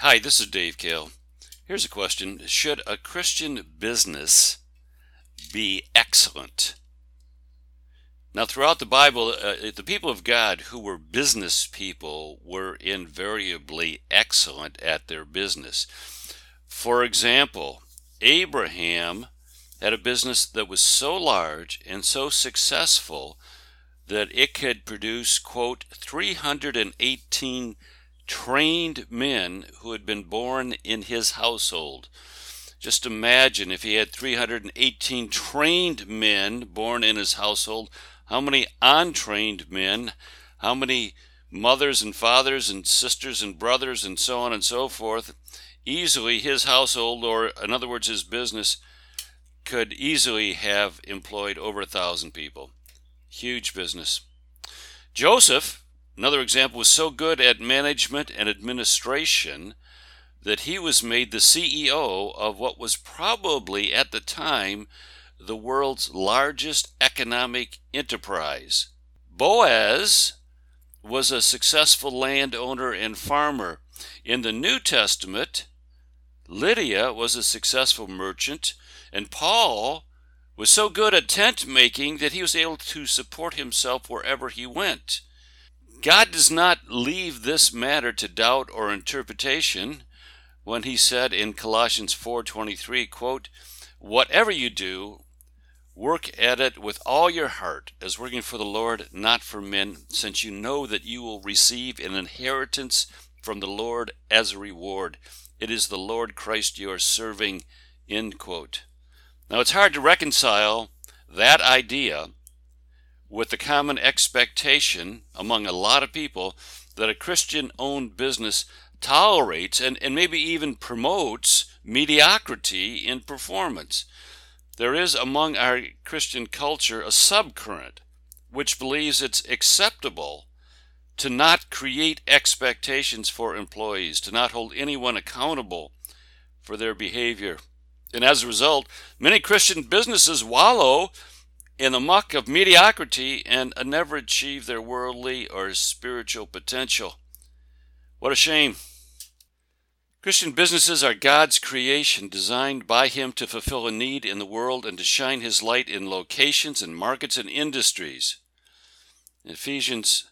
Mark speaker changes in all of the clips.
Speaker 1: Hi, this is Dave Kale. Here's a question. Should a Christian business be excellent? Now, throughout the Bible, the people of God who were business people were invariably excellent at their business. For example, Abraham had a business that was so large and so successful that it could produce, quote, 318 trained men who had been born in his household. Just imagine if he had 318 trained men born in his household, how many untrained men, how many mothers and fathers and sisters and brothers and so on and so forth. Easily his household, or in other words his business, could easily have employed over 1,000 people. Huge business. Joseph, another example, was so good at management and administration that he was made the CEO of what was probably at the time the world's largest economic enterprise. Boaz was a successful landowner and farmer. In the New Testament, Lydia was a successful merchant, and Paul was so good at tent making that he was able to support himself wherever he went. God does not leave this matter to doubt or interpretation when he said in Colossians 4:23, quote, "Whatever you do, work at it with all your heart, as working for the Lord, not for men, since you know that you will receive an inheritance from the Lord as a reward. It is the Lord Christ you are serving," end quote. Now, it's hard to reconcile that idea with the common expectation among a lot of people that a Christian-owned business tolerates and maybe even promotes mediocrity in performance. There is among our Christian culture a subcurrent which believes it's acceptable to not create expectations for employees, to not hold anyone accountable for their behavior. And as a result, many Christian businesses wallow in the muck of mediocrity and never achieve their worldly or spiritual potential. What a shame. Christian businesses are God's creation, designed by Him to fulfill a need in the world and to shine His light in locations and markets and industries. Ephesians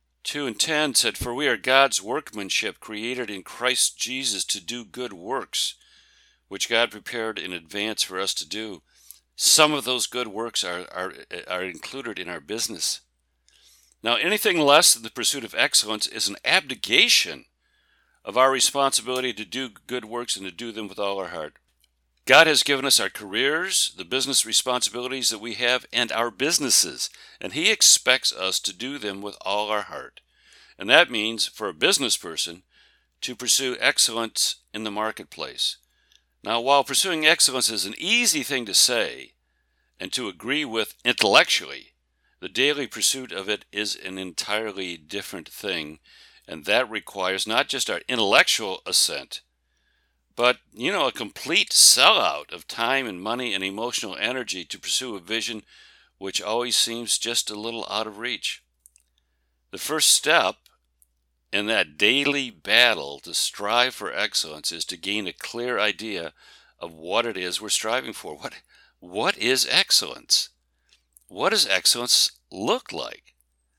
Speaker 1: 2:10 said, "For we are God's workmanship, created in Christ Jesus to do good works, which God prepared in advance for us to do." Some of those good works are included in our business. Now, anything less than the pursuit of excellence is an abdication of our responsibility to do good works and to do them with all our heart. God has given us our careers, the business responsibilities that we have, and our businesses, and He expects us to do them with all our heart. And that means, for a business person, to pursue excellence in the marketplace. Now, while pursuing excellence is an easy thing to say and to agree with intellectually, the daily pursuit of it is an entirely different thing, and that requires not just our intellectual assent, but, a complete sellout of time and money and emotional energy to pursue a vision which always seems just a little out of reach. The first step in that daily battle to strive for excellence is to gain a clear idea of what it is we're striving for. What is excellence? What does excellence look like?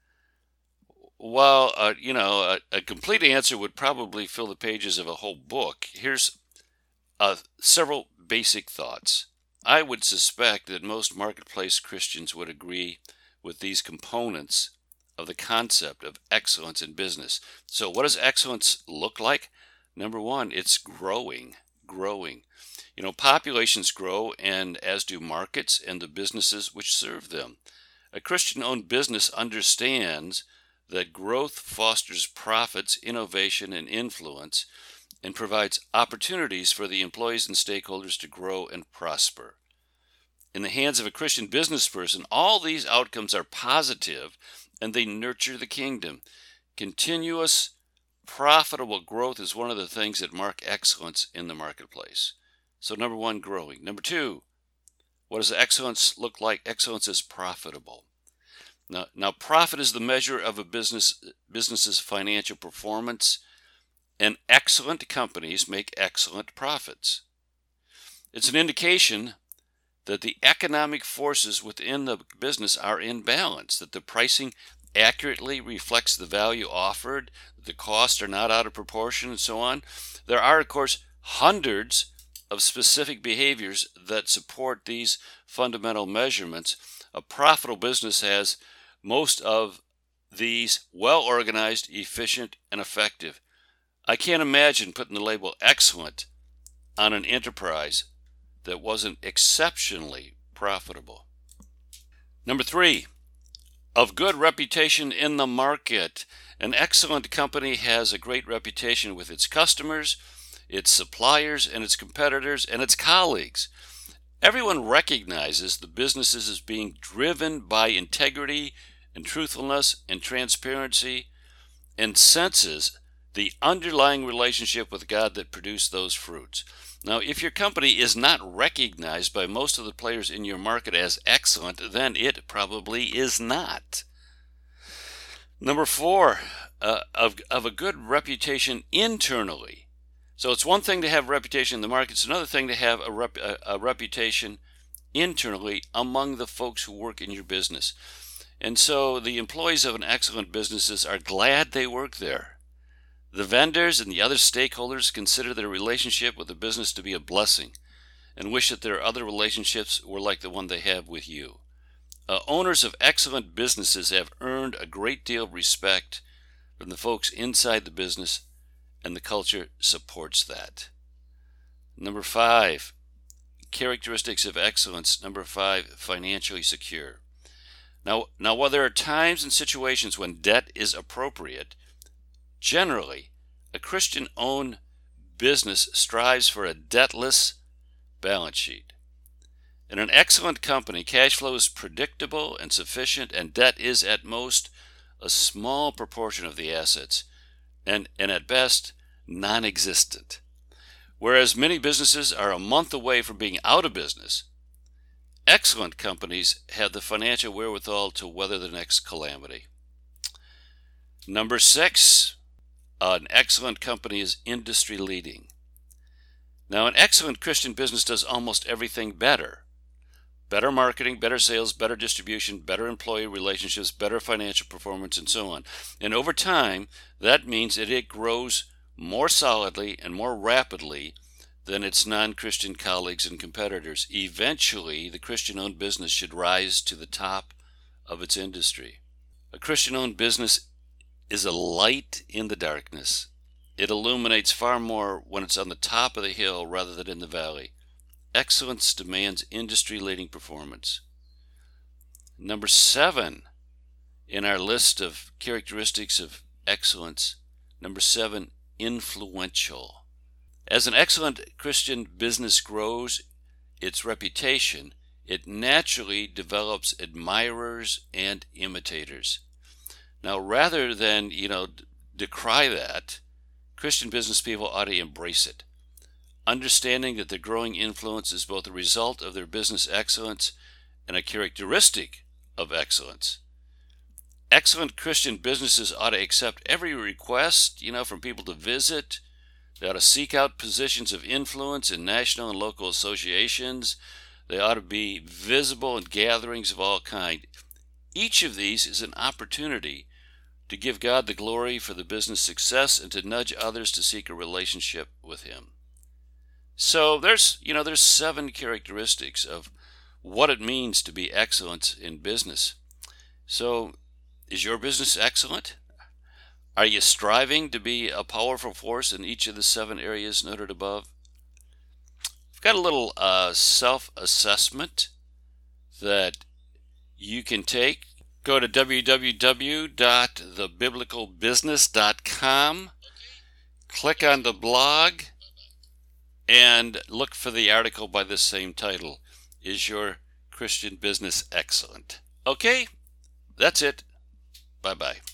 Speaker 1: Well, a complete answer would probably fill the pages of a whole book. Here's several basic thoughts. I would suspect that most marketplace Christians would agree with these components of the concept of excellence in business. So what does excellence look like? Number one, it's growing. Populations grow, and as do markets and the businesses which serve them. A Christian-owned business understands that growth fosters profits, innovation, and influence, and provides opportunities for the employees and stakeholders to grow and prosper. In the hands of a Christian business person, all these outcomes are positive, and they nurture the kingdom. Continuous, profitable growth is one of the things that mark excellence in the marketplace. So number one, growing. Number two, what does excellence look like? Excellence is profitable. Now profit is the measure of a business's financial performance, and excellent companies make excellent profits. It's an indication that the economic forces within the business are in balance, that the pricing accurately reflects the value offered, that the costs are not out of proportion, and so on. There are, of course, hundreds of specific behaviors that support these fundamental measurements. A profitable business has most of these well-organized, efficient, and effective. I can't imagine putting the label excellent on an enterprise that wasn't exceptionally profitable. Number 3, of good reputation in the market. An excellent company has a great reputation with its customers, its suppliers, and its competitors, and its colleagues. Everyone recognizes the businesses as being driven by integrity and truthfulness and transparency, and senses the underlying relationship with God that produced those fruits. Now, if your company is not recognized by most of the players in your market as excellent, then it probably is not. Number 4, of a good reputation internally. So it's one thing to have a reputation in the market. It's another thing to have a reputation internally among the folks who work in your business. And so the employees of an excellent business are glad they work there. The vendors and the other stakeholders consider their relationship with the business to be a blessing and wish that their other relationships were like the one they have with you. Owners of excellent businesses have earned a great deal of respect from the folks inside the business, and the culture supports that. Number 5, characteristics of excellence. Number 5, financially secure. Now, while there are times and situations when debt is appropriate, generally, a Christian-owned business strives for a debtless balance sheet. In an excellent company, cash flow is predictable and sufficient, and debt is at most a small proportion of the assets, and at best, non-existent. Whereas many businesses are a month away from being out of business, excellent companies have the financial wherewithal to weather the next calamity. Number 6, an excellent company is industry leading. Now, an excellent Christian business does almost everything better. Better marketing, better sales, better distribution, better employee relationships, better financial performance, and so on. And over time, that means that it grows more solidly and more rapidly than its non-Christian colleagues and competitors. Eventually, the Christian-owned business should rise to the top of its industry. A Christian-owned business is a light in the darkness. It illuminates far more when it's on the top of the hill rather than in the valley. Excellence demands industry-leading performance. Number 7 in our list of characteristics of excellence, number 7, influential. As an excellent Christian business grows its reputation, it naturally develops admirers and imitators. Now, rather than, decry that, Christian business people ought to embrace it, understanding that their growing influence is both a result of their business excellence and a characteristic of excellence. Excellent Christian businesses ought to accept every request, from people to visit. They ought to seek out positions of influence in national and local associations. They ought to be visible in gatherings of all kinds. Each of these is an opportunity to give God the glory for the business success and to nudge others to seek a relationship with Him. So there's 7 characteristics of what it means to be excellent in business. So, is your business excellent? Are you striving to be a powerful force in each of the 7 areas noted above? I've got a little self-assessment that you can take. Go to www.thebiblicalbusiness.com, click on the blog, and look for the article by the same title. Is your Christian business excellent? Okay, that's it. Bye-bye.